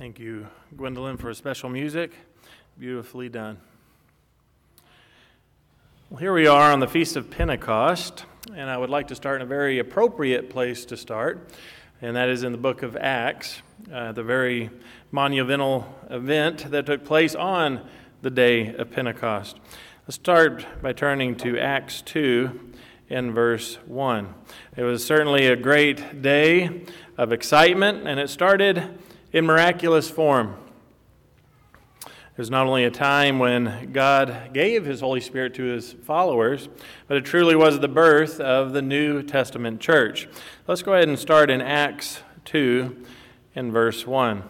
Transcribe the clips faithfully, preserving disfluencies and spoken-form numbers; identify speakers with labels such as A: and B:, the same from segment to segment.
A: Thank you, Gwendolyn, for special music. Beautifully done. Well, here we are on the Feast of Pentecost, and I would like to start in a very appropriate place to start, and that is in the book of Acts, uh, the very monumental event that took place on the day of Pentecost. Let's start by turning to Acts two in verse one. It was certainly a great day of excitement, and it started in miraculous form. It was not only a time when God gave His Holy Spirit to His followers, but it truly was the birth of the New Testament church. Let's go ahead and start in Acts two in verse one.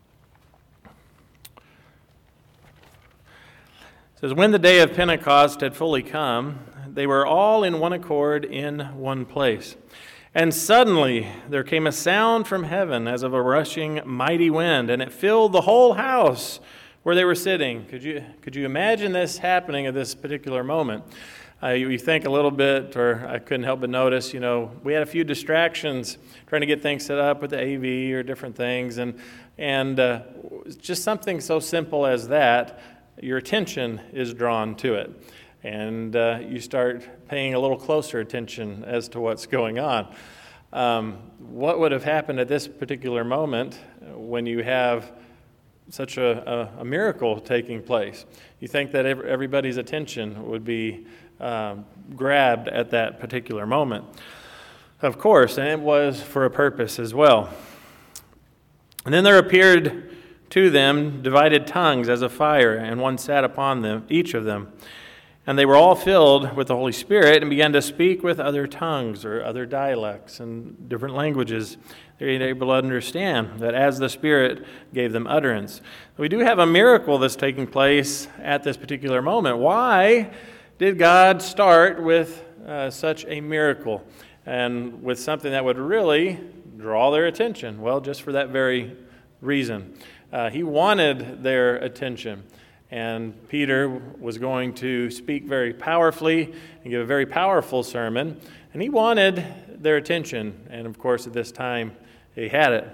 A: It says, "When the day of Pentecost had fully come, they were all in one accord in one place. And suddenly there came a sound from heaven as of a rushing mighty wind, and it filled the whole house where they were sitting." Could you could you imagine this happening at this particular moment? Uh, you, you think a little bit, or I couldn't help but notice, you know, we had a few distractions trying to get things set up with the A V or different things, and and uh, just something so simple as that, your attention is drawn to it. And uh, you start paying a little closer attention as to what's going on. Um, what would have happened at this particular moment when you have such a, a, a miracle taking place? You think that everybody's attention would be um, grabbed at that particular moment. Of course, and it was for a purpose as well. And then there appeared to them divided tongues as of fire, and one sat upon them, each of them. And they were all filled with the Holy Spirit and began to speak with other tongues or other dialects and different languages. They were able to understand that as the Spirit gave them utterance. We do have a miracle that's taking place at this particular moment. Why did God start with uh, such a miracle and with something that would really draw their attention? Well, just for that very reason. Uh, he wanted their attention. And Peter was going to speak very powerfully and give a very powerful sermon. And he wanted their attention. And of course, at this time, he had it.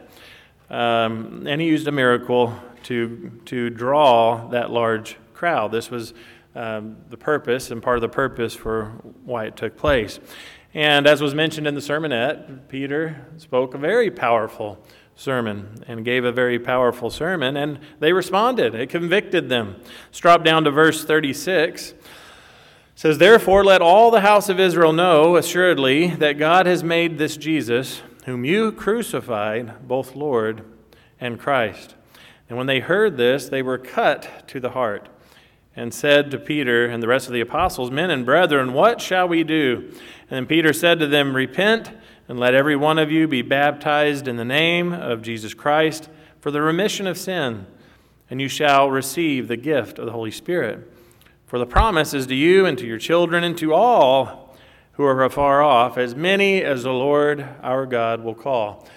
A: Um, and he used a miracle to, to draw that large crowd. This was um, the purpose and part of the purpose for why it took place. And as was mentioned in the sermonette, Peter spoke a very powerful sermon and gave a very powerful sermon, and they responded. It convicted them. Let's drop down to verse thirty-six. It says, "Therefore let all the house of Israel know assuredly that God has made this Jesus, whom you crucified, both Lord and Christ." And when they heard this, they were cut to the heart, and said to Peter and the rest of the apostles, "Men and brethren, what shall we do?" And then Peter said to them, "Repent, and let every one of you be baptized in the name of Jesus Christ for the remission of sin, and you shall receive the gift of the Holy Spirit. For the promise is to you and to your children and to all who are afar off, as many as the Lord our God will call."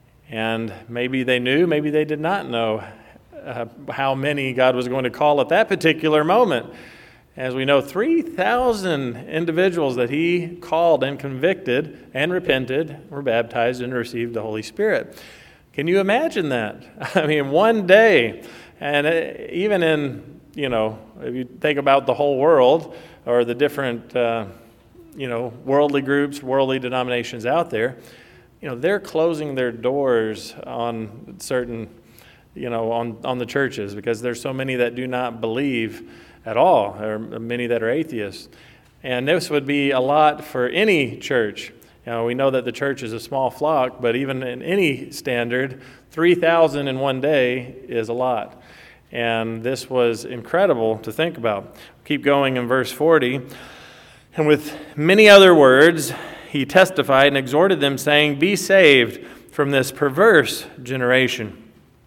A: And maybe they knew, maybe they did not know uh, how many God was going to call at that particular moment. As we know, three thousand individuals that he called and convicted and repented were baptized and received the Holy Spirit. Can you imagine that? I mean, one day, and even in, you know, if you think about the whole world or the different, uh, you know, worldly groups, worldly denominations out there, you know, they're closing their doors on certain, you know, on, on the churches because there's so many that do not believe at all, or many that are atheists. And this would be a lot for any church. You know, we know that the church is a small flock, but even in any standard, three thousand in one day is a lot. And this was incredible to think about. Keep going in verse forty. "And with many other words, he testified and exhorted them, saying, Be saved from this perverse generation.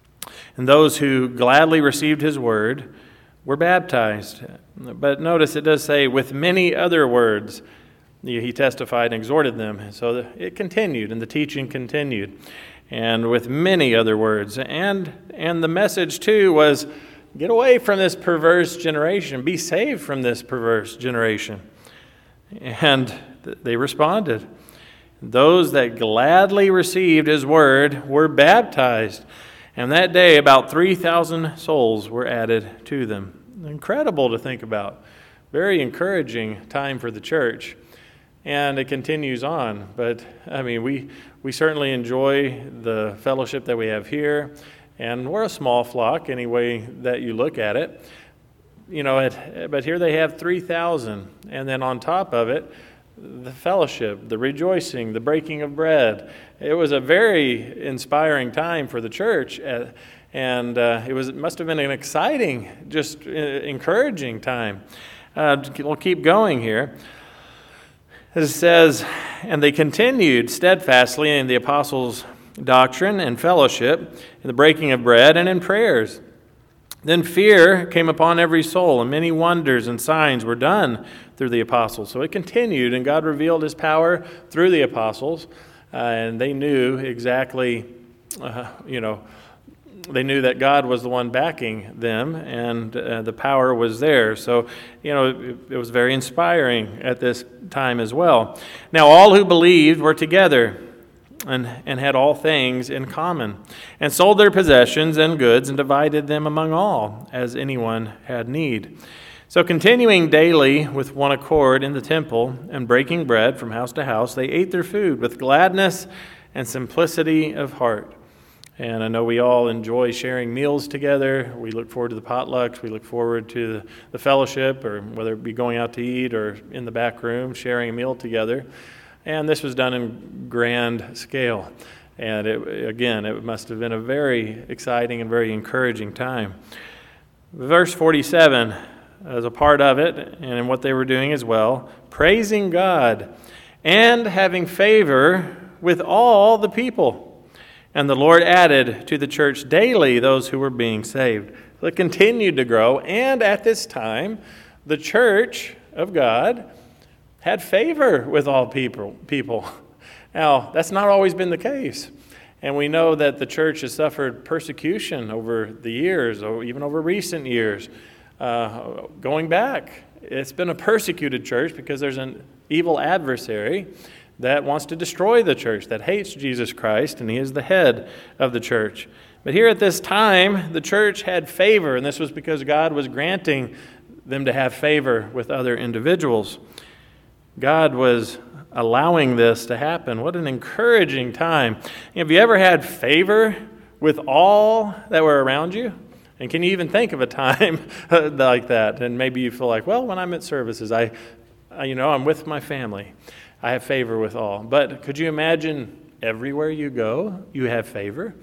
A: And those who gladly received his word were baptized." But notice it does say, with many other words, he testified and exhorted them. So it continued, and the teaching continued. And with many other words. And, and the message, too, was get away from this perverse generation. Be saved from this perverse generation. And they responded. Those that gladly received his word were baptized. And that day, about three thousand souls were added to them. Incredible to think about. Very encouraging time for the church. And it continues on. But, I mean, we, we certainly enjoy the fellowship that we have here. And we're a small flock, any way that you look at it. You know, it, but here they have three thousand. And then on top of it, the fellowship, the rejoicing, the breaking of bread. It was a very inspiring time for the church. And uh, it was it must have been an exciting, just uh, encouraging time. Uh, we'll keep going here. It says, and they continued steadfastly in the apostles' doctrine and fellowship, in the breaking of bread and in prayers. Then fear came upon every soul, and many wonders and signs were done through the apostles. So it continued, and God revealed his power through the apostles, uh, and they knew exactly, uh, you know, they knew that God was the one backing them, and uh, the power was there. So, you know, it, it was very inspiring at this time as well. Now, all who believed were together and, and had all things in common, and sold their possessions and goods and divided them among all, as anyone had need. So continuing daily with one accord in the temple and breaking bread from house to house, they ate their food with gladness and simplicity of heart. And I know we all enjoy sharing meals together. We look forward to the potlucks. We look forward to the fellowship, or whether it be going out to eat or in the back room, sharing a meal together. And this was done in grand scale. And it, again, it must have been a very exciting and very encouraging time. Verse forty-seven, as a part of it, and in what they were doing as well, praising God and having favor with all the people. And the Lord added to the church daily those who were being saved. So it continued to grow, and at this time, the church of God had favor with all people. people. Now, that's not always been the case. And we know that the church has suffered persecution over the years, or even over recent years. Uh, going back, it's been a persecuted church because there's an evil adversary that wants to destroy the church, that hates Jesus Christ, and he is the head of the church. But here at this time, the church had favor, and this was because God was granting them to have favor with other individuals. God was allowing this to happen. What an encouraging time. Have you ever had favor with all that were around you? And can you even think of a time like that? And maybe you feel like, well, when I'm at services, I, I, you know, I'm with my family. I have favor with all. But could you imagine everywhere you go, you have favor?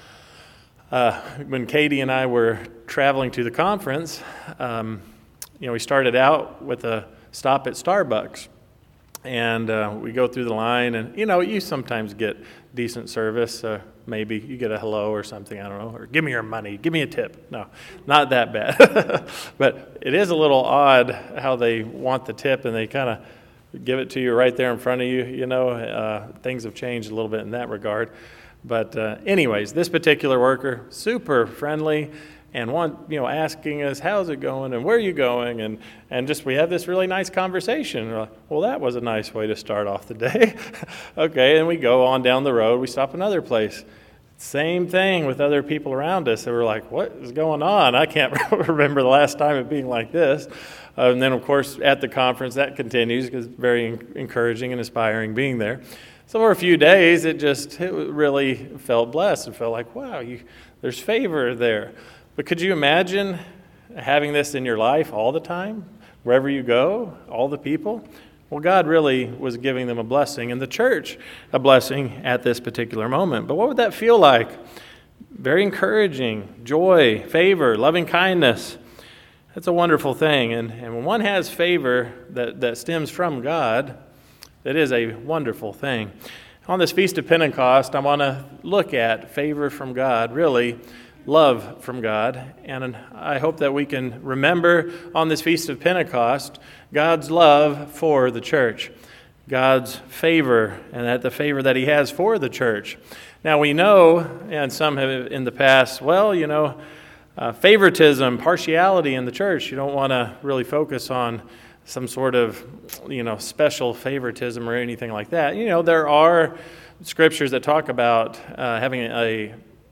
A: Uh, when Katie and I were traveling to the conference, um, you know, we started out with a stop at Starbucks. And uh, we go through the line, and, you know, you sometimes get decent service. Uh, maybe you get a hello or something, I don't know, or give me your money, give me a tip. No, not that bad. But it is a little odd how they want the tip, and they kind of give it to you right there in front of you. You know, uh, things have changed a little bit in that regard. But uh, anyways, this particular worker, super friendly, and one, you know, asking us, how's it going, and where are you going, and and just we have this really nice conversation. We're like, well, that was a nice way to start off the day. Okay, and we go on down the road. We stop another place. Same thing with other people around us. And we're like, what is going on? I can't remember the last time it being like this. Uh, and then, of course, at the conference, that continues because it's very encouraging and inspiring being there. So for a few days, it just it really felt blessed and felt like, wow, you, there's favor there. But could you imagine having this in your life all the time, wherever you go, all the people? Well, God really was giving them a blessing, and the church a blessing at this particular moment. But what would that feel like? Very encouraging, joy, favor, loving kindness. That's a wonderful thing. And, and when one has favor that, that stems from God, that is a wonderful thing. On this Feast of Pentecost, I want to look at favor from God, really love from God. And I hope that we can remember on this Feast of Pentecost God's love for the church, God's favor, and that the favor that he has for the church. Now we know, and some have in the past, well, you know, uh, favoritism, partiality in the church. You don't want to really focus on some sort of, you know, special favoritism or anything like that. You know, there are scriptures that talk about uh, having a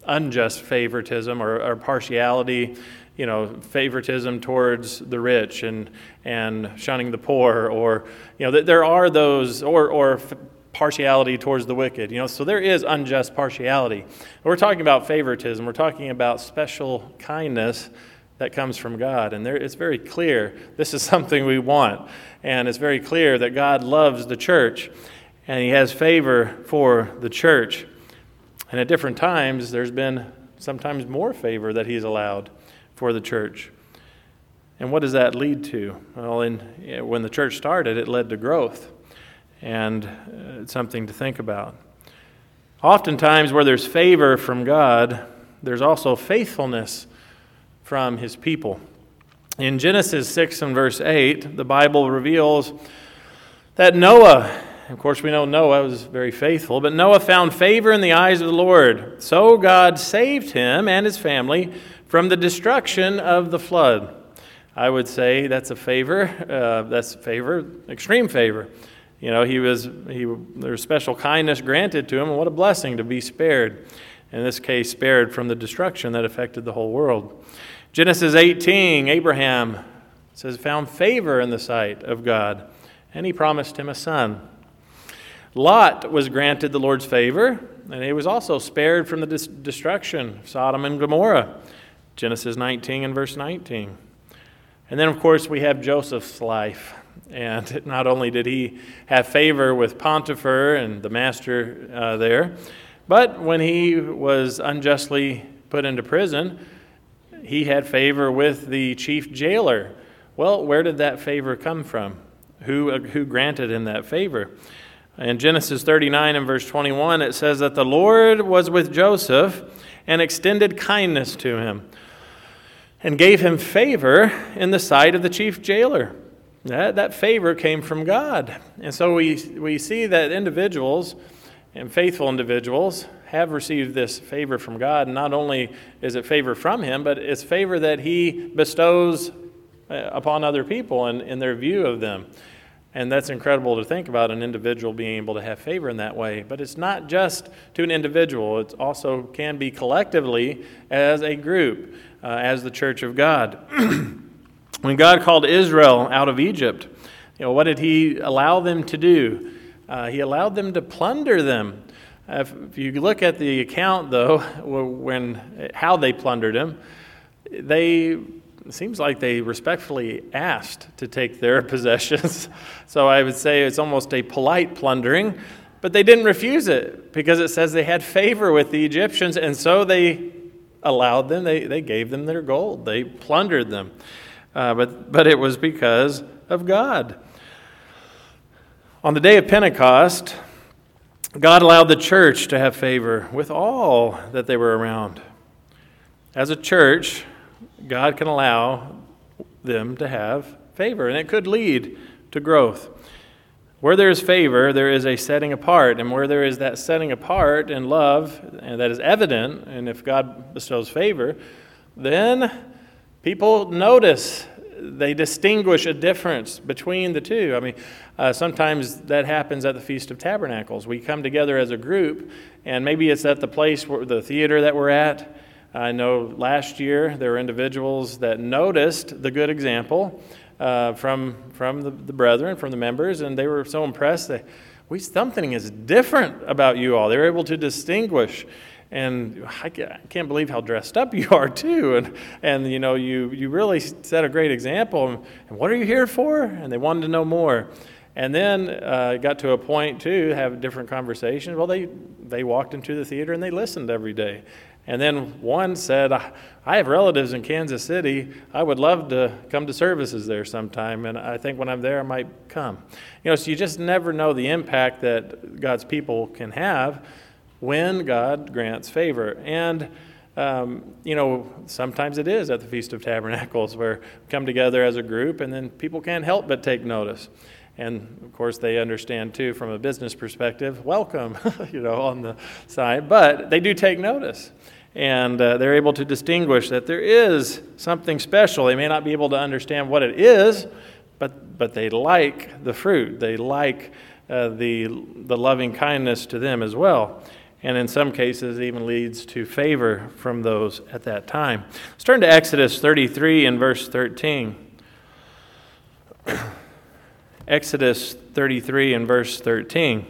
A: unjust favoritism or, or partiality, you know, favoritism towards the rich and and shunning the poor, or, you know, th- there are those, or or f- partiality towards the wicked, you know, so there is unjust partiality. We're talking about favoritism. We're talking about special kindness that comes from God, and there it's very clear this is something we want, and it's very clear that God loves the church, and He has favor for the church. And at different times, there's been sometimes more favor that He's allowed for the church. And what does that lead to? Well, in, when the church started, it led to growth, and uh, it's something to think about. Oftentimes, where there's favor from God, there's also faithfulness from His people. In Genesis six and verse eight, the Bible reveals that Noah, of course we know Noah was very faithful, but Noah found favor in the eyes of the Lord. So God saved him and his family from the destruction of the flood. I would say that's a favor. Uh, that's favor, extreme favor. You know, he was he there was special kindness granted to him, and what a blessing to be spared. In this case, spared from the destruction that affected the whole world. Genesis eighteen, Abraham says found favor in the sight of God, and He promised him a son. Lot was granted the Lord's favor, and he was also spared from the dis- destruction of Sodom and Gomorrah. Genesis nineteen and verse nineteen. And then, of course, we have Joseph's life. And not only did he have favor with Potiphar and the master uh, there, but when he was unjustly put into prison, he had favor with the chief jailer. Well, where did that favor come from? Who, uh, who granted him that favor? In Genesis thirty-nine and verse twenty-one, it says that the Lord was with Joseph and extended kindness to him and gave him favor in the sight of the chief jailer. That, that favor came from God. And so we, we see that individuals and faithful individuals have received this favor from God. And not only is it favor from Him, but it's favor that He bestows upon other people and in their view of them. And that's incredible to think about, an individual being able to have favor in that way. But it's not just to an individual. It also can be collectively as a group, uh, as the church of God. When God called Israel out of Egypt, you know, what did He allow them to do? Uh, he allowed them to plunder them. Uh, if, if you look at the account, though, when how they plundered them, they it seems like they respectfully asked to take their possessions. So I would say it's almost a polite plundering, but they didn't refuse it because it says they had favor with the Egyptians, and so they allowed them, they, they gave them their gold. They plundered them. Uh, but, but it was because of God. On the day of Pentecost, God allowed the church to have favor with all that they were around. As a church, God can allow them to have favor, and it could lead to growth. Where there is favor, there is a setting apart, and where there is that setting apart in love, and that is evident, and if God bestows favor, then people notice, they distinguish a difference between the two. I mean, uh, sometimes that happens at the Feast of Tabernacles. We come together as a group, and maybe it's at the place, where the theater that we're at. I know last year there were individuals that noticed the good example uh, from from the, the brethren, from the members, and they were so impressed that we something is different about you all. They were able to distinguish. And I can't believe how dressed up you are, too. And, and you know, you, you really set a great example. And what are you here for? And they wanted to know more. And then uh, it got to a point, too, to have different conversations. Well, they, they walked into the theater and they listened every day. And then one said, I, I have relatives in Kansas City. I would love to come to services there sometime. And I think when I'm there, I might come. You know, so you just never know the impact that God's people can have when God grants favor. And, um, you know, sometimes it is at the Feast of Tabernacles where we come together as a group and then people can't help but take notice. And, of course, they understand, too, from a business perspective, welcome, you know, on the side. But they do take notice. And uh, they're able to distinguish that there is something special. They may not be able to understand what it is, but but they like the fruit. They like uh, the the loving kindness to them as well. and in some cases even leads to favor from those at that time. Let's turn to Exodus thirty-three and verse thirteen. Exodus thirty-three and verse thirteen.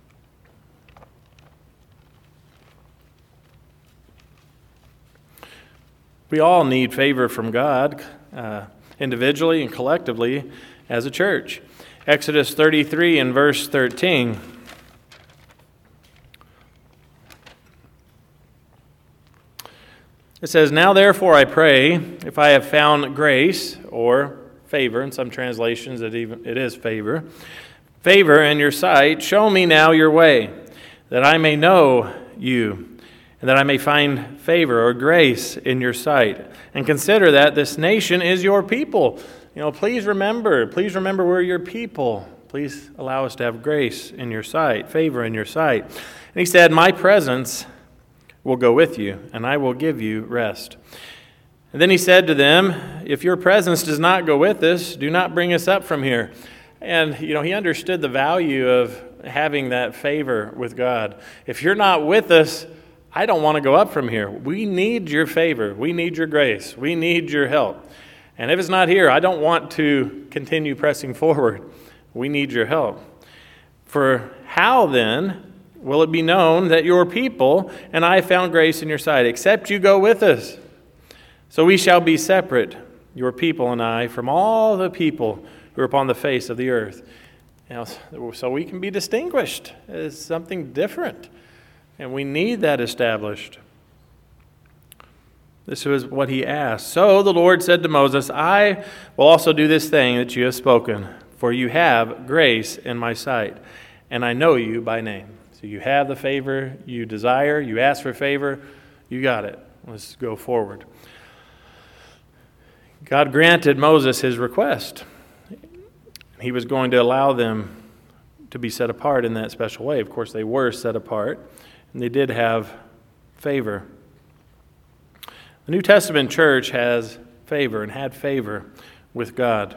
A: We all need favor from God, uh, individually and collectively as a church. Exodus thirty-three and verse thirteen. It says, "Now therefore I pray, if I have found grace," or favor, in some translations it even it is favor, "favor in your sight, show me now your way, that I may know you, and that I may find favor or grace in your sight. And consider that this nation is your people." You know, please remember, please remember we're your people. Please allow us to have grace in your sight, favor in your sight. And he said, "My presence will go with you, and I will give you rest." And then he said to them, "If your presence does not go with us, do not bring us up from here." And, you know, he understood the value of having that favor with God. If you're not with us, I don't want to go up from here. We need your favor. We need your grace. We need your help. And if it's not here, I don't want to continue pressing forward. We need your help. "For how then will it be known that your people and I found grace in your sight, except you go with us? So we shall be separate, your people and I, from all the people who are upon the face of the earth." You know, so we can be distinguished as something different. And we need that established. This was what he asked. "So the Lord said to Moses, I will also do this thing that you have spoken, for you have grace in my sight, and I know you by name." So you have the favor you desire, you ask for favor, you got it. Let's go forward. God granted Moses his request. He was going to allow them to be set apart in that special way. Of course, they were set apart, and they did have favor. The New Testament church has favor and had favor with God.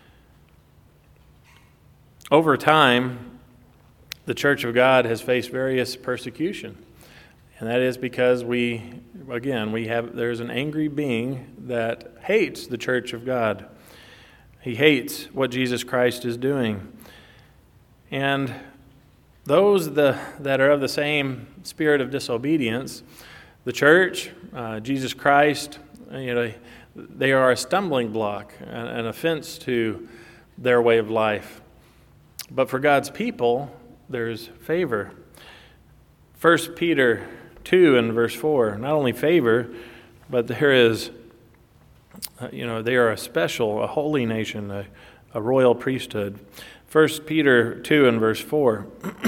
A: Over time, the church of God has faced various persecution. And that is because we, again, we have there's an angry being that hates the church of God. He hates what Jesus Christ is doing. And those the, that are of the same spirit of disobedience, the church, uh, Jesus Christ, you know, they are a stumbling block, an, an offense to their way of life. But for God's people, there's favor. First Peter two and verse four, not only favor, but there is, uh, you know, they are a special, a holy nation, a, a royal priesthood. First Peter two and verse four.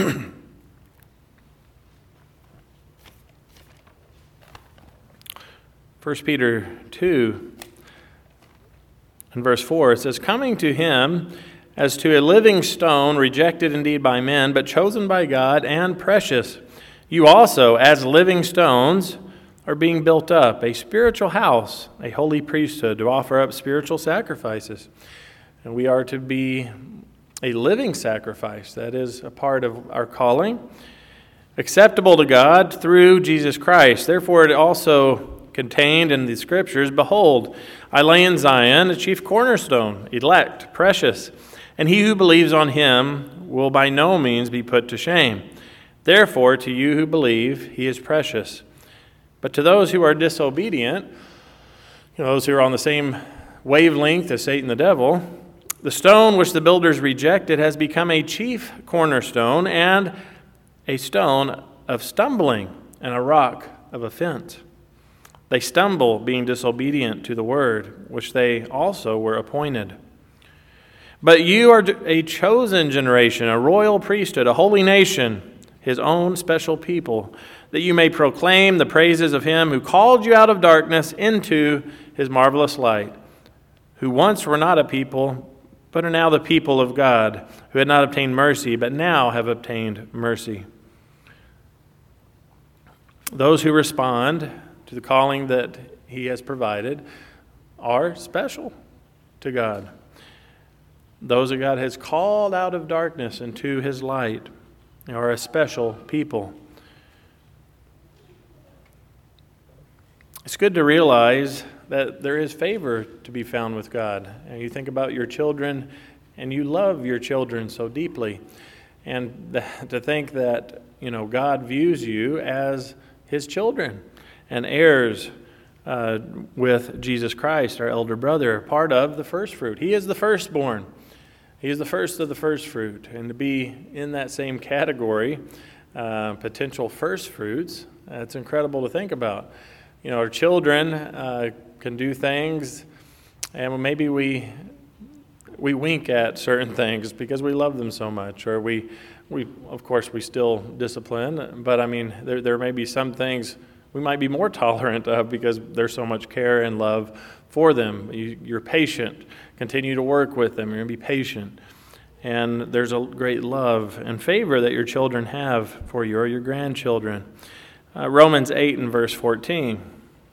A: First Peter two and verse four, it says, "Coming to him as to a living stone, rejected indeed by men, but chosen by God and precious. You also, as living stones, are being built up, a spiritual house, a holy priesthood, to offer up spiritual sacrifices." And we are to be a living sacrifice. That is a part of our calling, acceptable to God through Jesus Christ. Therefore, it also contained in the Scriptures, "Behold, I lay in Zion a chief cornerstone, elect, precious, and he who believes on him will by no means be put to shame. Therefore, to you who believe, he is precious. But to those who are disobedient, you know, those who are on the same wavelength as Satan the devil, the stone which the builders rejected has become a chief cornerstone and a stone of stumbling and a rock of offense. They stumble, being disobedient to the word, which they also were appointed. But you are a chosen generation, a royal priesthood, a holy nation, his own special people, that you may proclaim the praises of him who called you out of darkness into his marvelous light, who once were not a people, but are now the people of God, who had not obtained mercy, but now have obtained mercy." Those who respond to the calling that he has provided are special to God. Those that God has called out of darkness into his light are a special people. It's good to realize that there is favor to be found with God. And you think about your children, and you love your children so deeply. And th- to think that, you know, God views you as his children and heirs uh, with Jesus Christ, our elder brother, part of the first fruit. He is the firstborn. He is the first of the first fruit. And to be in that same category, uh, potential first fruits, uh, it's incredible to think about. You know, our children uh, can do things, and maybe we we wink at certain things because we love them so much, or we, we of course, we still discipline, but I mean, there there may be some things we might be more tolerant of because there's so much care and love for them. You, you're patient. Continue to work with them. You're going to be patient. And there's a great love and favor that your children have for you or your grandchildren. Uh, Romans eight and verse fourteen.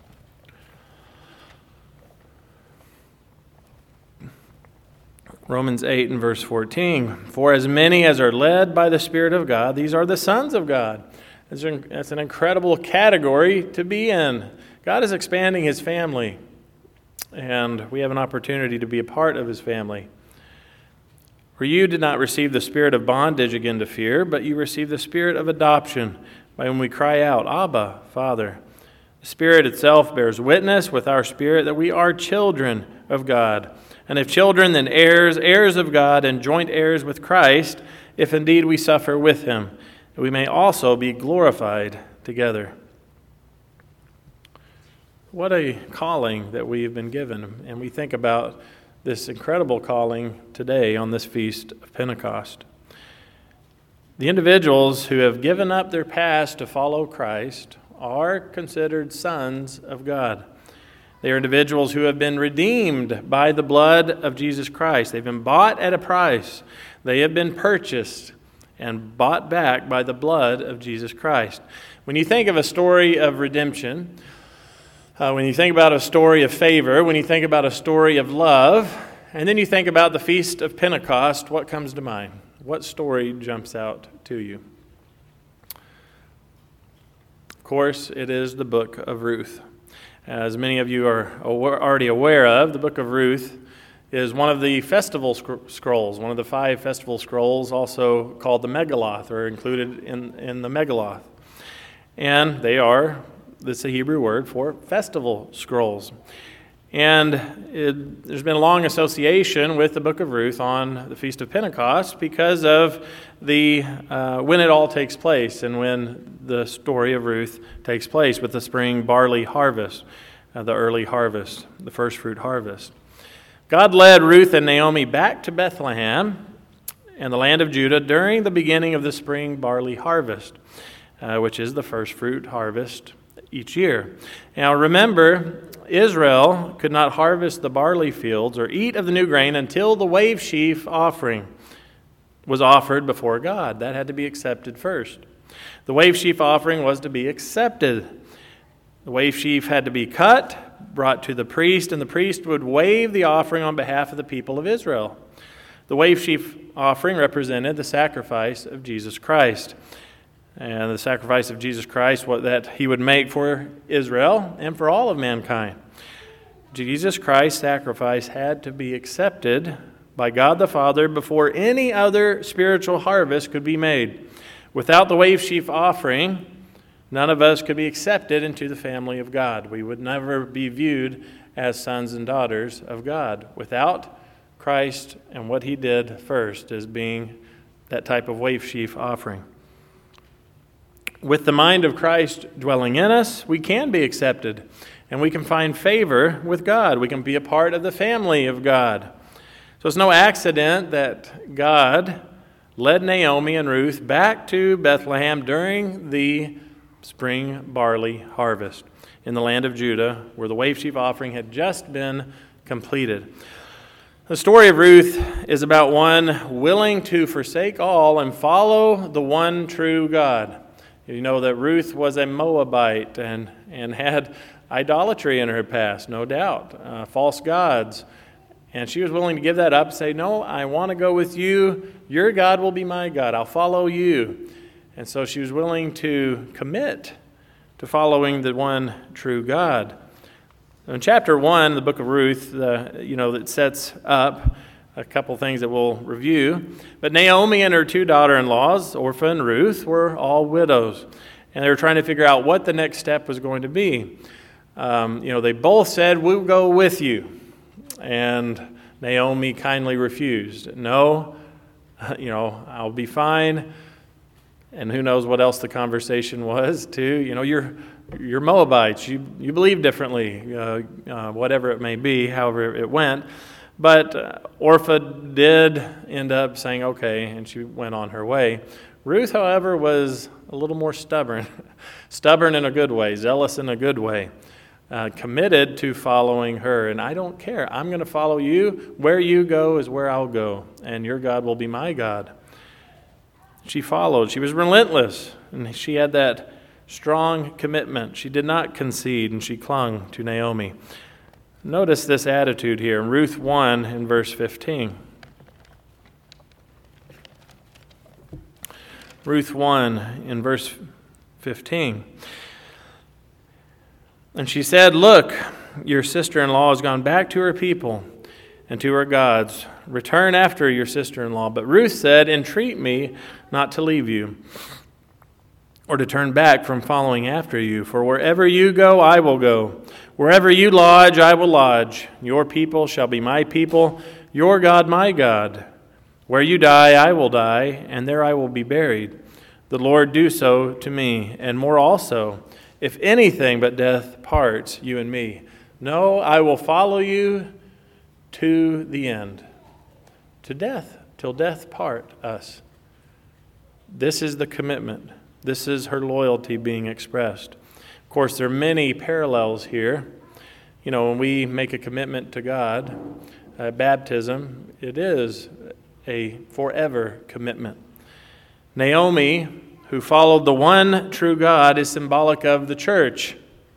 A: Romans eight and verse fourteen. For as many as are led by the Spirit of God, these are the sons of God. That's an incredible category to be in. God is expanding his family, and we have an opportunity to be a part of his family. For you did not receive the spirit of bondage again to fear, but you received the spirit of adoption, by whom we cry out, Abba, Father. The Spirit itself bears witness with our spirit that we are children of God. And if children, then heirs, heirs of God, and joint heirs with Christ, if indeed we suffer with him, that we may also be glorified together. What a calling that we have been given. And we think about this incredible calling today on this feast of Pentecost. The individuals who have given up their past to follow Christ are considered sons of God. They are individuals who have been redeemed by the blood of Jesus Christ. They've been bought at a price. They have been purchased and bought back by the blood of Jesus Christ. When you think of a story of redemption, uh, when you think about a story of favor, when you think about a story of love, and then you think about the Feast of Pentecost, what comes to mind? What story jumps out to you? Of course, it is the book of Ruth. As many of you are already aware of, the book of Ruth is one of the festival scrolls, one of the five festival scrolls, also called the Megilloth, or included in, in the Megilloth. And they are, this is a Hebrew word for festival scrolls. And it, there's been a long association with the book of Ruth on the Feast of Pentecost because of the uh, when it all takes place and when the story of Ruth takes place with the spring barley harvest, uh, the early harvest, the first fruit harvest. God led Ruth and Naomi back to Bethlehem and the land of Judah during the beginning of the spring barley harvest, uh, which is the first fruit harvest each year. Now remember, Israel could not harvest the barley fields or eat of the new grain until the wave sheaf offering was offered before God. That had to be accepted first. The wave sheaf offering was to be accepted. The wave sheaf had to be cut, brought to the priest, and the priest would wave the offering on behalf of the people of Israel. The wave sheaf offering represented the sacrifice of Jesus Christ. And the sacrifice of Jesus Christ, what that he would make for Israel and for all of mankind. Jesus Christ's sacrifice had to be accepted by God the Father before any other spiritual harvest could be made. Without the wave sheaf offering, none of us could be accepted into the family of God. We would never be viewed as sons and daughters of God without Christ and what he did first as being that type of wave sheaf offering. With the mind of Christ dwelling in us, we can be accepted, and we can find favor with God. We can be a part of the family of God. So it's no accident that God led Naomi and Ruth back to Bethlehem during the spring barley harvest in the land of Judah, where the wave sheaf offering had just been completed. The story of Ruth is about one willing to forsake all and follow the one true God. You know that Ruth was a Moabite and, and had idolatry in her past, no doubt, uh, false gods. And she was willing to give that up, say, no, I want to go with you. Your God will be my God. I'll follow you. And so she was willing to commit to following the one true God. In chapter one, the book of Ruth, uh, you know, that sets up a couple things that we'll review. But Naomi and her two daughter-in-laws, Orpah and Ruth, were all widows. And they were trying to figure out what the next step was going to be. Um, you know, they both said, "We'll go with you." And Naomi kindly refused. "No, you know, I'll be fine." And who knows what else the conversation was, too. You know, you're you're Moabites. You you believe differently, uh, uh, whatever it may be, however it went. But uh, Orpah did end up saying, okay, and she went on her way. Ruth, however, was a little more stubborn. Stubborn in a good way, zealous in a good way. Uh, committed to following her. And I don't care. I'm going to follow you. Where you go is where I'll go. And your God will be my God. She followed. She was relentless. And she had that strong commitment. She did not concede, and she clung to Naomi. Notice this attitude here in Ruth one in verse fifteen. Ruth one in verse fifteen. "And she said, 'Look, your sister-in-law has gone back to her people and to her gods. Return after your sister-in-law.' But Ruth said, 'Entreat me not to leave you, or to turn back from following after you. For wherever you go, I will go. Wherever you lodge, I will lodge. Your people shall be my people, your God my God. Where you die, I will die, and there I will be buried. The Lord do so to me, and more also, if anything but death parts you and me. No, I will follow you to the end, to death, till death part us.'" This is the commitment. This is her loyalty being expressed. Of course, there are many parallels here. You know, when we make a commitment to God, uh, baptism, it is a forever commitment. Naomi, who followed the one true God, is symbolic of the church.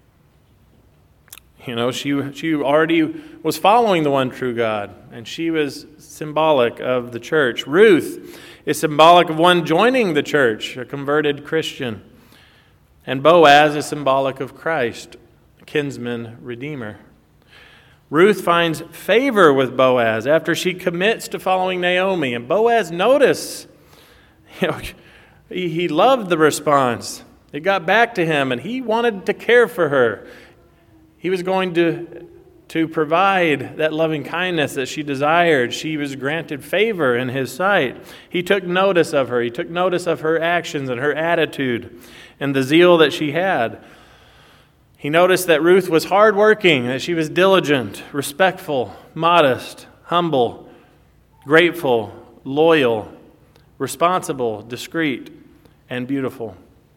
A: You know, she she already was following the one true God, and she was symbolic of the church. Ruth is symbolic of one joining the church, a converted Christian. And Boaz is symbolic of Christ, kinsman, redeemer. Ruth finds favor with Boaz after she commits to following Naomi. And Boaz noticed, you know, he, he loved the response. It got back to him, and he wanted to care for her. He was going to, to provide that loving kindness that she desired. She was granted favor in his sight. He took notice of her. He took notice of her actions and her attitude and the zeal that she had. He noticed that Ruth was hardworking, that she was diligent, respectful, modest, humble, grateful, loyal, responsible, discreet, and beautiful.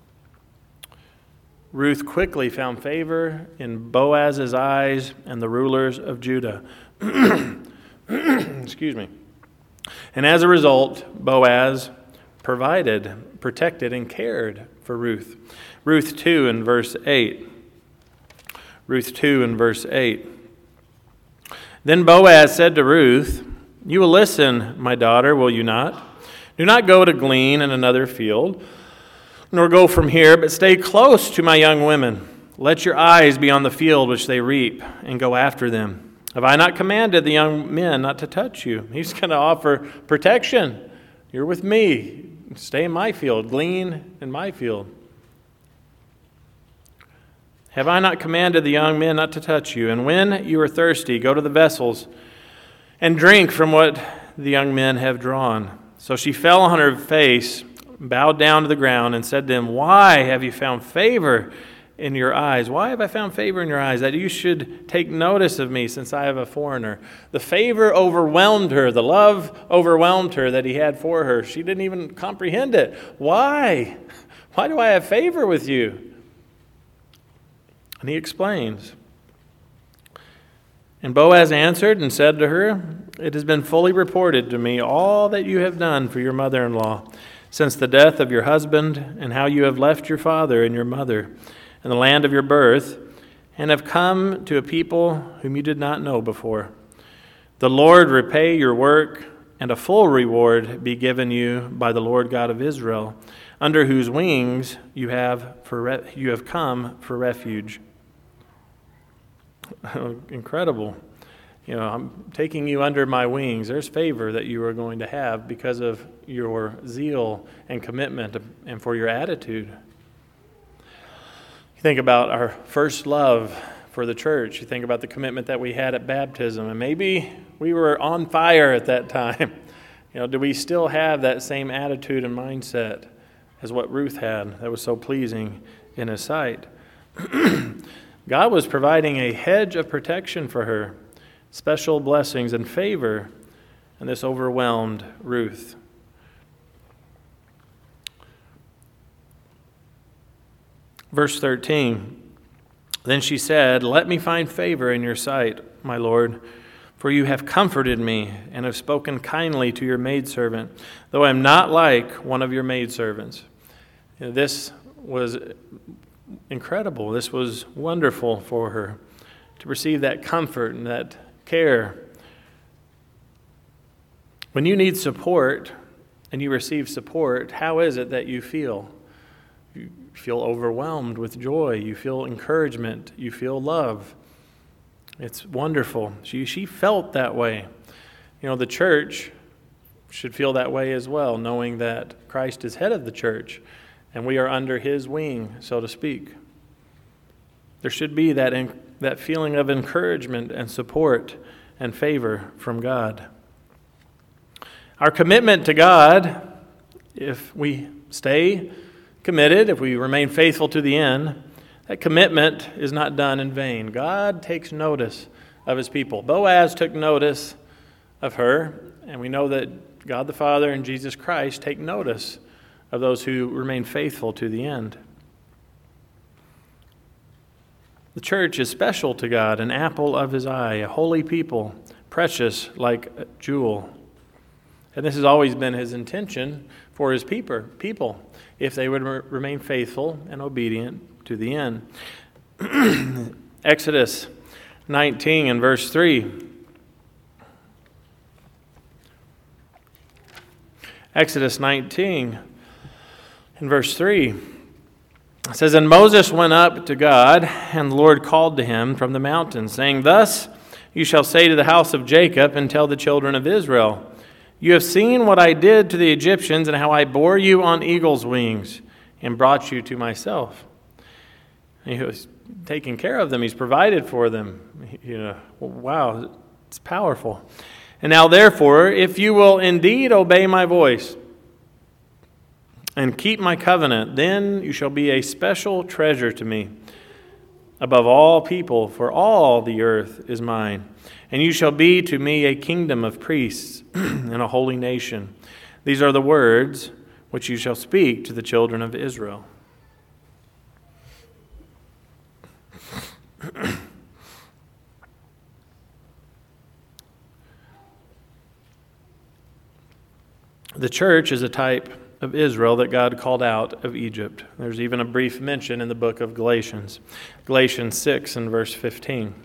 A: Ruth quickly found favor in Boaz's eyes and the rulers of Judah. Excuse me. And as a result, Boaz provided, protected, and cared for Ruth. Ruth two in verse eight. Ruth two in verse eight. "Then Boaz said to Ruth, 'You will listen, my daughter, will you not? Do not go to glean in another field, nor go from here, but stay close to my young women. Let your eyes be on the field which they reap, and go after them. Have I not commanded the young men not to touch you?'" He's going to offer protection. You're with me. Stay in my field. Glean in my field. "Have I not commanded the young men not to touch you? And when you are thirsty, go to the vessels and drink from what the young men have drawn." So she fell on her face, bowed down to the ground, and said to him, "Why have you found favor in your eyes? Why have I found favor in your eyes, that you should take notice of me, since I am a foreigner?" The favor overwhelmed her. The love overwhelmed her that he had for her. She didn't even comprehend it. Why? Why do I have favor with you? And he explains. "And Boaz answered and said to her, 'It has been fully reported to me all that you have done for your mother-in-law since the death of your husband, and how you have left your father and your mother and the land of your birth, and have come to a people whom you did not know before. The Lord repay your work, and a full reward be given you by the Lord God of Israel, under whose wings you have for re- you have come for refuge.'" incredible. You know, I'm taking you under my wings. There's favor that you are going to have because of your zeal and commitment and for your attitude. You think about our first love for the church. You think about the commitment that we had at baptism, and maybe we were on fire at that time. You know, do we still have that same attitude and mindset as what Ruth had that was so pleasing in His sight? God was providing a hedge of protection for her, special blessings and favor, and this overwhelmed Ruth. Verse thirteen, then she said, "Let me find favor in your sight, my Lord, for you have comforted me and have spoken kindly to your maidservant, though I am not like one of your maidservants." You know, this was incredible. This was wonderful for her to receive that comfort and that care. When you need support and you receive support, how is it that you feel? You feel overwhelmed with joy. You feel encouragement. You feel love. It's wonderful. She, she felt that way. You know, the church should feel that way as well, knowing that Christ is head of the church and we are under His wing, so to speak. There should be that, in, that feeling of encouragement and support and favor from God. Our commitment to God, if we stay committed, if we remain faithful to the end, that commitment is not done in vain. God takes notice of His people. Boaz took notice of her, and we know that God the Father and Jesus Christ take notice of those who remain faithful to the end. The church is special to God, an apple of His eye, a holy people, precious like a jewel. And this has always been His intention for His people, if they would remain faithful and obedient to the end. Exodus nineteen and verse three. Exodus nineteen and verse three. It says, "And Moses went up to God, and the Lord called to him from the mountain, saying, Thus you shall say to the house of Jacob and tell the children of Israel, You have seen what I did to the Egyptians and how I bore you on eagle's wings and brought you to myself." And He was taking care of them. He's provided for them. You know, wow, it's powerful. "And now therefore, if you will indeed obey my voice and keep my covenant, then you shall be a special treasure to me above all people, for all the earth is mine. And you shall be to me a kingdom of priests and a holy nation. These are the words which you shall speak to the children of Israel." The church is a type of Israel that God called out of Egypt. There's even a brief mention in the book of Galatians. Galatians six and verse fifteen.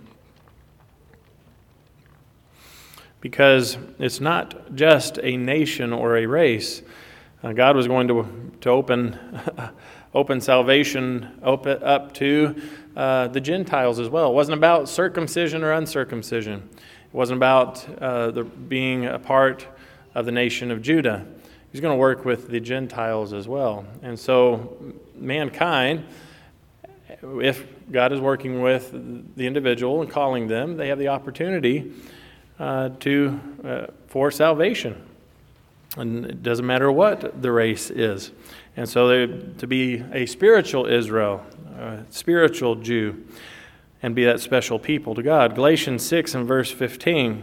A: Because it's not just a nation or a race. Uh, God was going to, to open, open salvation open up to uh, the Gentiles as well. It wasn't about circumcision or uncircumcision. It wasn't about uh, the, being a part of the nation of Judah. He's going to work with the Gentiles as well. And so mankind, if God is working with the individual and calling them, they have the opportunity uh, to uh, for salvation. And it doesn't matter what the race is. And so they, to be a spiritual Israel, a spiritual Jew, and be that special people to God. Galatians six and verse fifteen.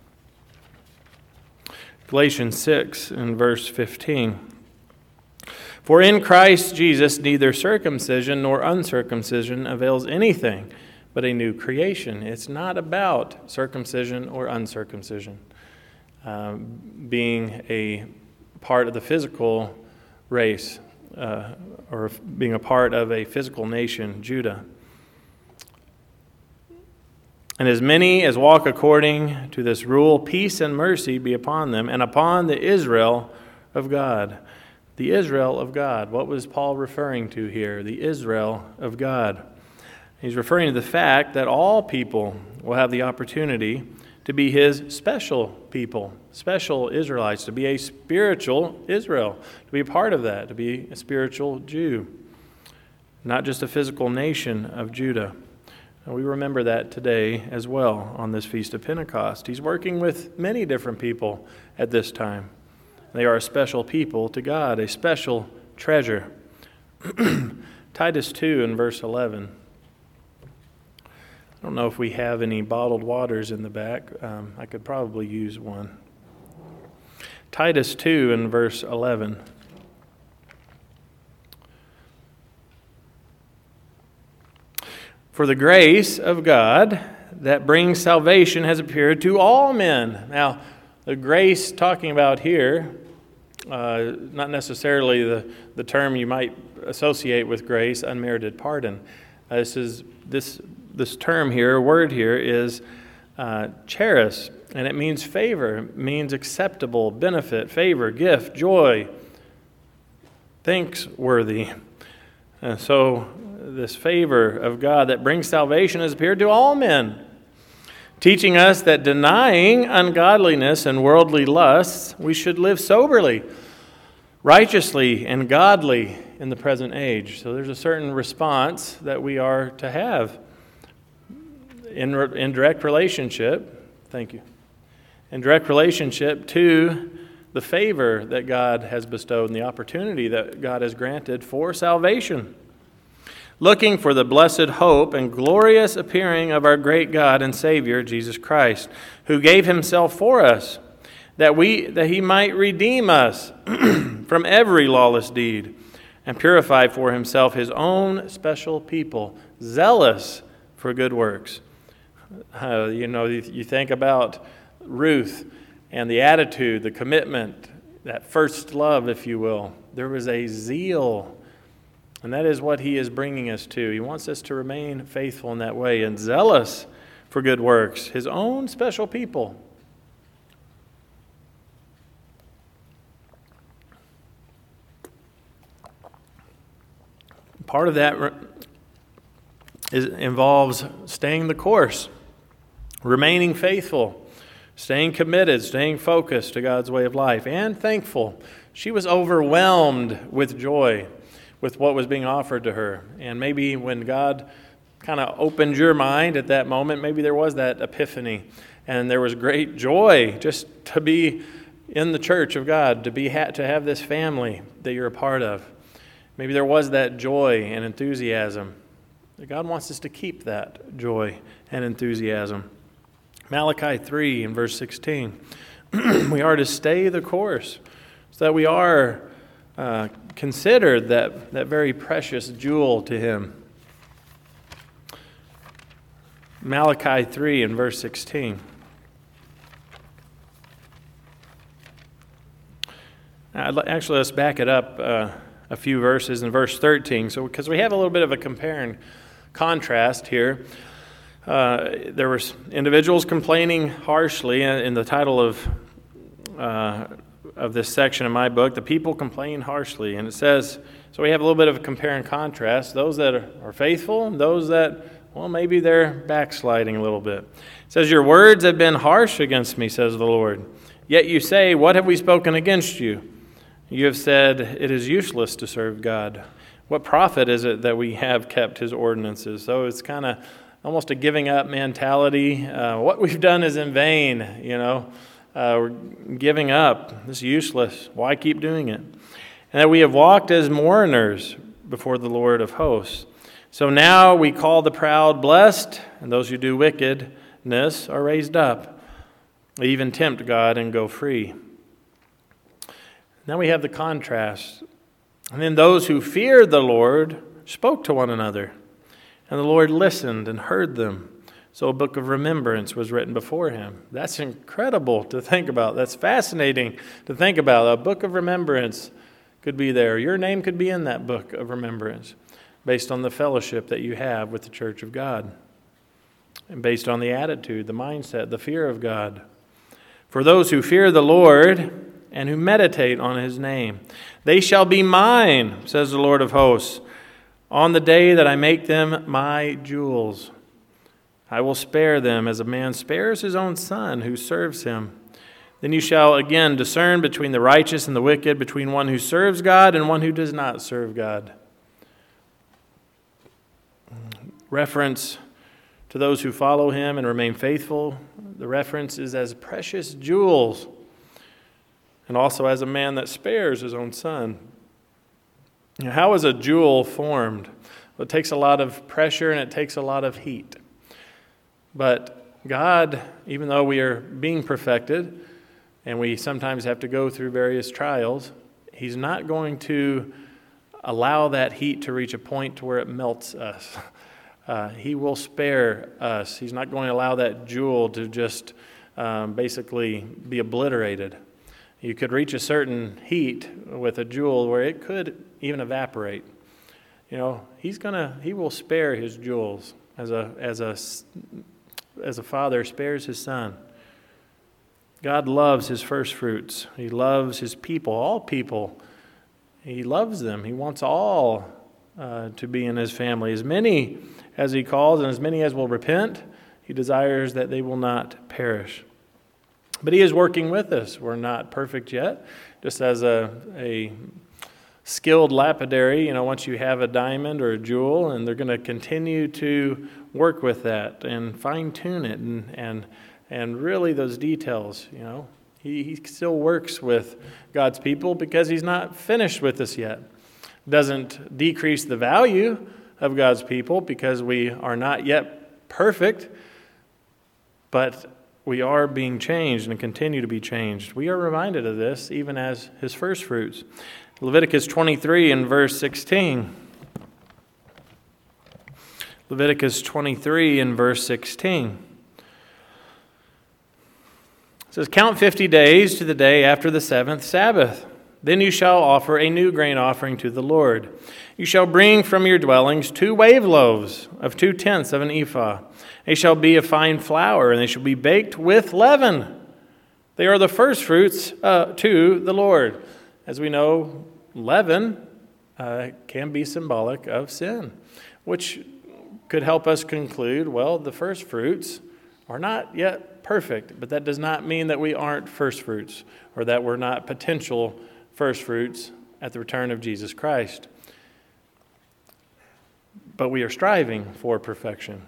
A: Galatians six and verse fifteen. "For in Christ Jesus neither circumcision nor uncircumcision avails anything, but a new creation." It's not about circumcision or uncircumcision, um, being a part of the physical race uh, or being a part of a physical nation, Judah. "And as many as walk according to this rule, peace and mercy be upon them and upon the Israel of God." The Israel of God. What was Paul referring to here? The Israel of God. He's referring to the fact that all people will have the opportunity to be his special people, special Israelites, to be a spiritual Israel, to be a part of that, to be a spiritual Jew, not just a physical nation of Judah. And we remember that today as well on this Feast of Pentecost. He's working with many different people at this time. They are a special people to God, a special treasure. Titus two and verse eleven. I don't know if we have any bottled waters in the back. Um, I could probably use one. Titus two and verse eleven. For the grace of God that brings salvation has appeared to all men. Now, the grace talking about here, uh, not necessarily the, the term you might associate with grace, unmerited pardon. Uh, this is this this term here, word here is uh, charis, and it means favor, it means acceptable, benefit, favor, gift, joy, thanksworthy. And so this favor of God that brings salvation has appeared to all men, teaching us that denying ungodliness and worldly lusts, we should live soberly, righteously, and godly in the present age. So there's a certain response that we are to have in, in direct relationship, thank you, in direct relationship to the favor that God has bestowed and the opportunity that God has granted for salvation. Looking for the blessed hope and glorious appearing of our great God and Savior, Jesus Christ, who gave himself for us, that we that he might redeem us from every lawless deed and purify for himself his own special people, zealous for good works. Uh, you know, you, you think about Ruth and the attitude, the commitment, that first love, if you will. There was a zeal. And that is what he is bringing us to. He wants us to remain faithful in that way and zealous for good works, his own special people. Part of that is, involves staying the course, remaining faithful, staying committed, staying focused to God's way of life, and thankful. She was overwhelmed with joy with what was being offered to her. And maybe when God kind of opened your mind at that moment, maybe there was that epiphany, and there was great joy just to be in the church of God, to be ha- to have this family that you're a part of. Maybe there was that joy and enthusiasm. God wants us to keep that joy and enthusiasm. Malachi three and verse sixteen. We are to stay the course so that we are uh, considered that, that very precious jewel to him. Malachi three and verse sixteen. Actually, let's back it up uh, a few verses in verse thirteen. So, because we have a little bit of a compare and contrast here. Uh, there were individuals complaining harshly in, in the title of uh, of this section in my book. The people complain harshly, and it says. So we have a little bit of a compare and contrast. Those that are, are faithful, and those that, well, maybe they're backsliding a little bit. It says, "Your words have been harsh against me," says the Lord. "Yet you say, 'What have we spoken against you?' You have said, 'It is useless to serve God. What profit is it that we have kept his ordinances?'" So it's kind of almost a giving up mentality. Uh, what we've done is in vain, you know. Uh, we're giving up. It's useless. Why keep doing it? And that we have walked as mourners before the Lord of hosts. So now we call the proud blessed, and those who do wickedness are raised up. They even tempt God and go free. Now we have the contrast. And then those who feared the Lord spoke to one another, and the Lord listened and heard them. So a book of remembrance was written before him. That's incredible to think about. That's fascinating to think about. A book of remembrance could be there. Your name could be in that book of remembrance based on the fellowship that you have with the church of God and based on the attitude, the mindset, the fear of God. For those who fear the Lord and who meditate on his name, they shall be mine, says the Lord of hosts, on the day that I make them my jewels. I will spare them as a man spares his own son who serves him. Then you shall again discern between the righteous and the wicked, between one who serves God and one who does not serve God. Reference to those who follow him and remain faithful, the reference is as precious jewels, and also as a man that spares his own son. How is a jewel formed? Well, it takes a lot of pressure and it takes a lot of heat. But God, even though we are being perfected and we sometimes have to go through various trials, he's not going to allow that heat to reach a point to where it melts us. Uh, he will spare us. He's not going to allow that jewel to just um, basically be obliterated. You could reach a certain heat with a jewel where it could even evaporate. You know, he's gonna. He will spare his jewels as a as a as a father spares his son. God loves his first fruits. He loves his people, all people. He loves them. He wants all uh, to be in his family. As many as he calls and as many as will repent, he desires that they will not perish. But he is working with us. We're not perfect yet. Just as a, a skilled lapidary, you know, once you have a diamond or a jewel, and they're going to continue to work with that and fine-tune it and and and really those details, you know. He, he still works with God's people because he's not finished with us yet. Doesn't decrease the value of God's people because we are not yet perfect, but we are being changed and continue to be changed. We are reminded of this even as his first fruits. Leviticus twenty-three and verse sixteen. Leviticus twenty-three and verse sixteen. It says, "Count fifty days to the day after the seventh Sabbath. Then you shall offer a new grain offering to the Lord. You shall bring from your dwellings two wave loaves of two tenths of an ephah. They shall be of fine flour, and they shall be baked with leaven. They are the first fruits uh, to the Lord." As we know, leaven uh, can be symbolic of sin, which could help us conclude, well, the first fruits are not yet perfect, but that does not mean that we aren't first fruits or that we're not potential first fruits at the return of Jesus Christ. But we are striving for perfection.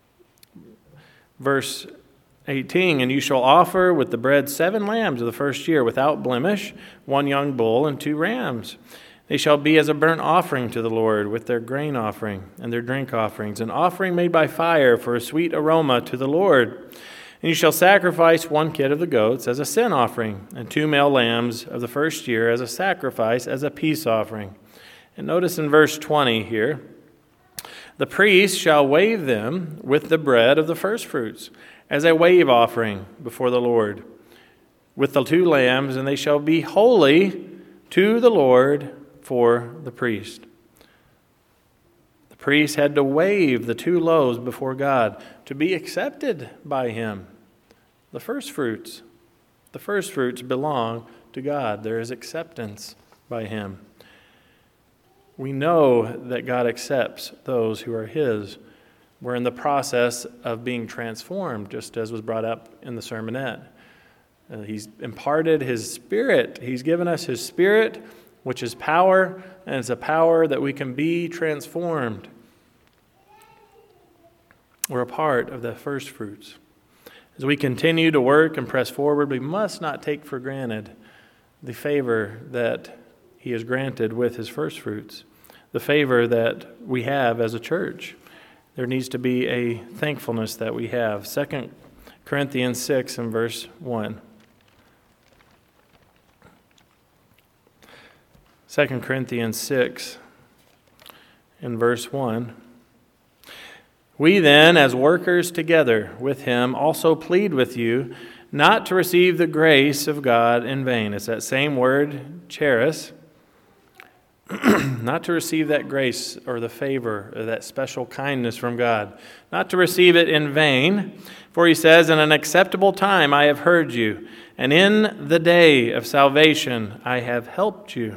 A: Verse eighteen, "And you shall offer with the bread seven lambs of the first year without blemish, one young bull and two rams. They shall be as a burnt offering to the Lord with their grain offering and their drink offerings, an offering made by fire for a sweet aroma to the Lord. And you shall sacrifice one kid of the goats as a sin offering, and two male lambs of the first year as a sacrifice, as a peace offering." And notice in verse twenty here, "The priest shall wave them with the bread of the firstfruits, as a wave offering before the Lord, with the two lambs, and they shall be holy to the Lord for the priest." The priest had to wave the two loaves before God to be accepted by him. The first fruits, the first fruits belong to God. There is acceptance by him. We know that God accepts those who are his. We're in the process of being transformed, just as was brought up in the sermonette. Uh, he's imparted his Spirit. He's given us his Spirit, which is power, and it's a power that we can be transformed. We're a part of the first fruits. As we continue to work and press forward, we must not take for granted the favor that he has granted with his first fruits, the favor that we have as a church. There needs to be a thankfulness that we have. Second Corinthians six and verse one. Second Corinthians six and verse one. "We then, as workers together with him, also plead with you not to receive the grace of God in vain." It's that same word, charis. Not to receive that grace or the favor or that special kindness from God. Not to receive it in vain. For he says, "In an acceptable time I have heard you, and in the day of salvation I have helped you."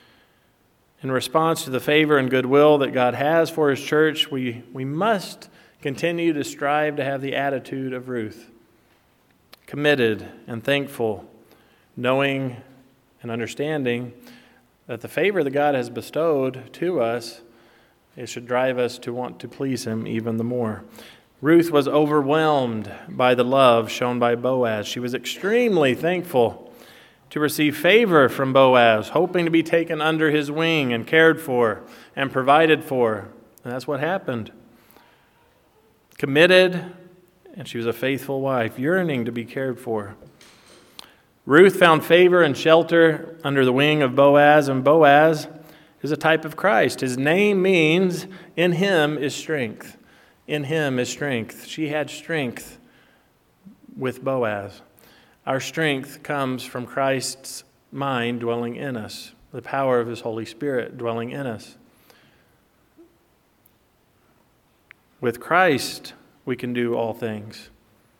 A: In response to the favor and goodwill that God has for his church, we, we must Continue to strive to have the attitude of Ruth, committed and thankful, knowing and understanding that the favor that God has bestowed to us, it should drive us to want to please Him even the more. Ruth was overwhelmed by the love shown by Boaz. She was extremely thankful to receive favor from Boaz, hoping to be taken under his wing and cared for and provided for. And that's what happened. Committed, and she was a faithful wife, yearning to be cared for. Ruth found favor and shelter under the wing of Boaz, and Boaz is a type of Christ. His name means, in him is strength. In him is strength. She had strength with Boaz. Our strength comes from Christ's mind dwelling in us, the power of His Holy Spirit dwelling in us. With Christ, we can do all things.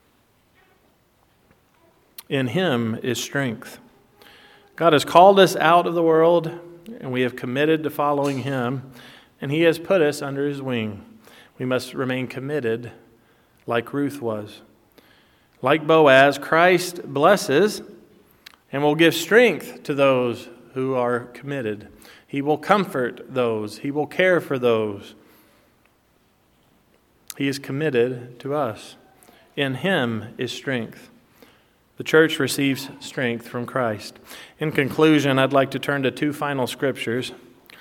A: In Him is strength. God has called us out of the world, and we have committed to following Him, and He has put us under His wing. We must remain committed like Ruth was. Like Boaz, Christ blesses and will give strength to those who are committed. He will comfort those. He will care for those. He is committed to us. In Him is strength. The church receives strength from Christ. In conclusion, I'd like to turn to two final scriptures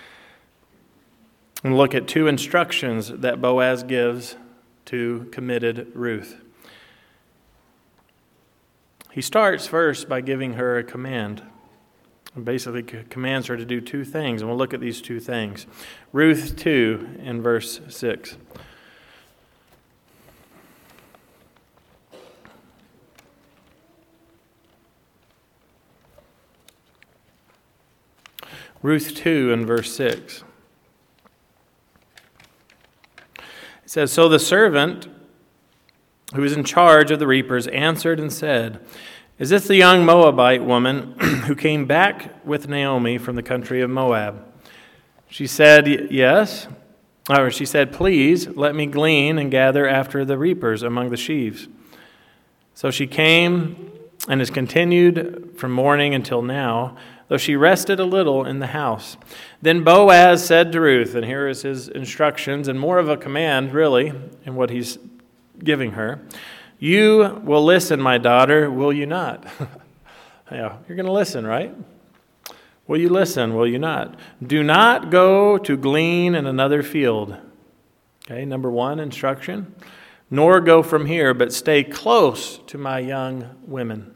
A: and look at two instructions that Boaz gives to committed Ruth. He starts first by giving her a command. And basically commands her to do two things, and we'll look at these two things. Ruth two in verse six. Ruth two and verse six. It says, "So the servant who was in charge of the reapers answered and said, 'Is this the young Moabite woman who came back with Naomi from the country of Moab?' She said, 'Yes.' Or she said, 'Please let me glean and gather after the reapers among the sheaves.' So she came and has continued from morning until now, though she rested a little in the house. Then Boaz said to Ruth," and here is his instructions, and more of a command, really, in what he's giving her, "You will listen, my daughter, will you not?" Yeah, you're going to listen, right? Will you listen, will you not? "Do not go to glean in another field." Okay, number one instruction. "Nor go from here, but stay close to my young women."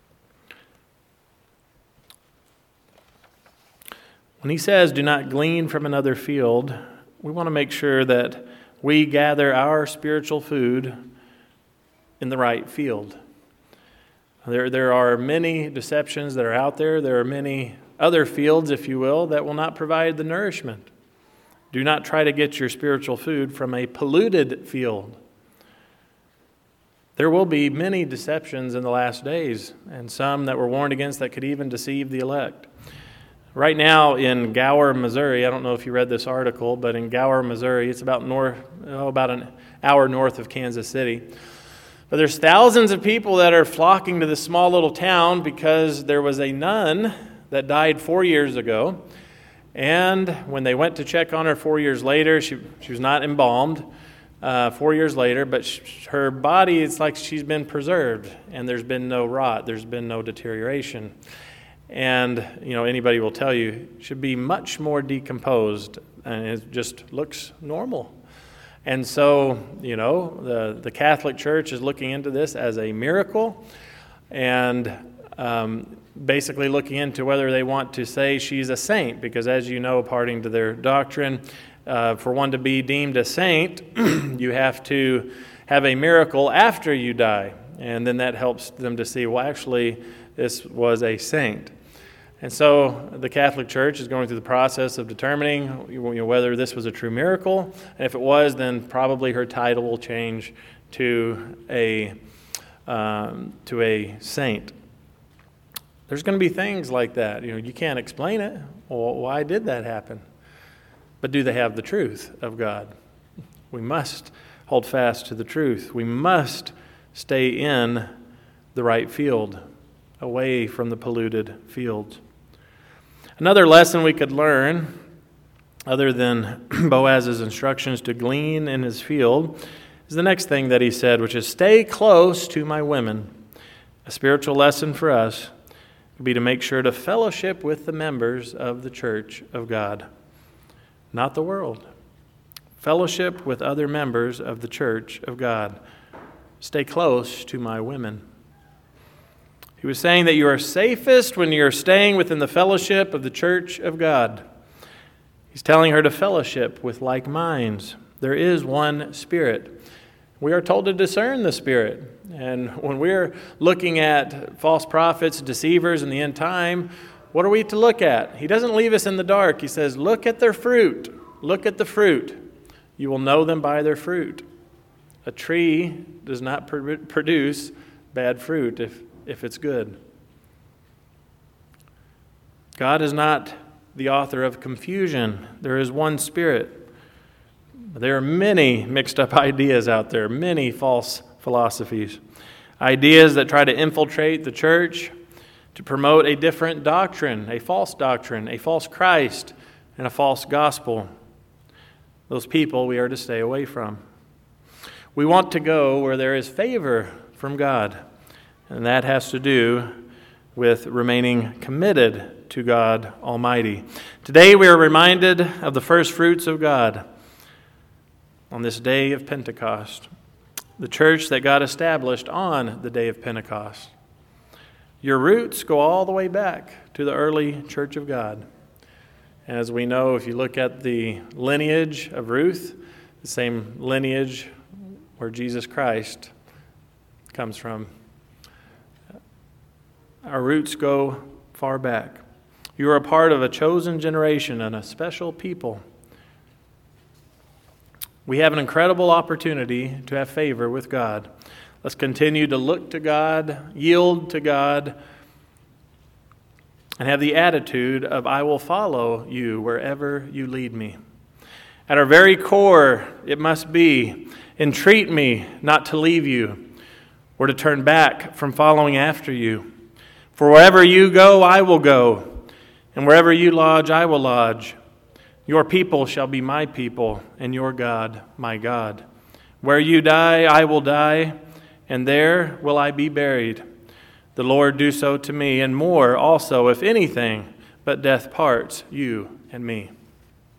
A: When he says, "Do not glean from another field," we want to make sure that we gather our spiritual food in the right field. There, there are many deceptions that are out there. There are many other fields, if you will, that will not provide the nourishment. Do not try to get your spiritual food from a polluted field. There will be many deceptions in the last days, and some that were warned against that could even deceive the elect. Right now in Gower, Missouri, I don't know if you read this article, but in Gower, Missouri, it's about north, oh, about an hour north of Kansas City. But there's thousands of people that are flocking to this small little town because there was a nun that died four years ago. And when they went to check on her four years later, she, she was not embalmed uh, four years later, but sh- her body, it's like she's been preserved, and there's been no rot, there's been no deterioration. And, you know, anybody will tell you, should be much more decomposed, and it just looks normal. And so, you know, the, the Catholic Church is looking into this as a miracle, and um, basically looking into whether they want to say she's a saint, because as you know, according to their doctrine, uh, for one to be deemed a saint, you have to have a miracle after you die. And then that helps them to see, well, actually, this was a saint. And so the Catholic Church is going through the process of determining, you know, whether this was a true miracle. And if it was, then probably her title will change to a um, to a saint. There's going to be things like that. You know, you can't explain it. Well, why did that happen? But do they have the truth of God? We must hold fast to the truth. We must stay in the right field, away from the polluted fields. Another lesson we could learn, other than Boaz's instructions to glean in his field, is the next thing that he said, which is stay close to my women. A spiritual lesson for us would be to make sure to fellowship with the members of the church of God, not the world. Fellowship with other members of the church of God. Stay close to my women. He was saying that you are safest when you're staying within the fellowship of the church of God. He's telling her to fellowship with like minds. There is one Spirit. We are told to discern the Spirit. And when we're looking at false prophets, deceivers in the end time, what are we to look at? He doesn't leave us in the dark. He says, look at their fruit. Look at the fruit. You will know them by their fruit. A tree does not pr- produce bad fruit if, if it's good. God is not the author of confusion. There is one Spirit. There are many mixed up ideas out there, many false philosophies, ideas that try to infiltrate the church to promote a different doctrine, a false doctrine, a false Christ, and a false gospel. Those people we are to stay away from. We want to go where there is favor from God, and that has to do with remaining committed to God Almighty. Today we are reminded of the first fruits of God on this day of Pentecost, the church that God established on the day of Pentecost. Your roots go all the way back to the early church of God. As we know, if you look at the lineage of Ruth, the same lineage where Jesus Christ comes from. Our roots go far back. You are a part of a chosen generation and a special people. We have an incredible opportunity to have favor with God. Let's continue to look to God, yield to God, and have the attitude of, I will follow you wherever you lead me. At our very core, it must be, entreat me not to leave you, or to turn back from following after you. For wherever you go, I will go, and wherever you lodge, I will lodge. Your people shall be my people, and your God, my God. Where you die, I will die, and there will I be buried. The Lord do so to me, and more also, if anything but death parts you and me.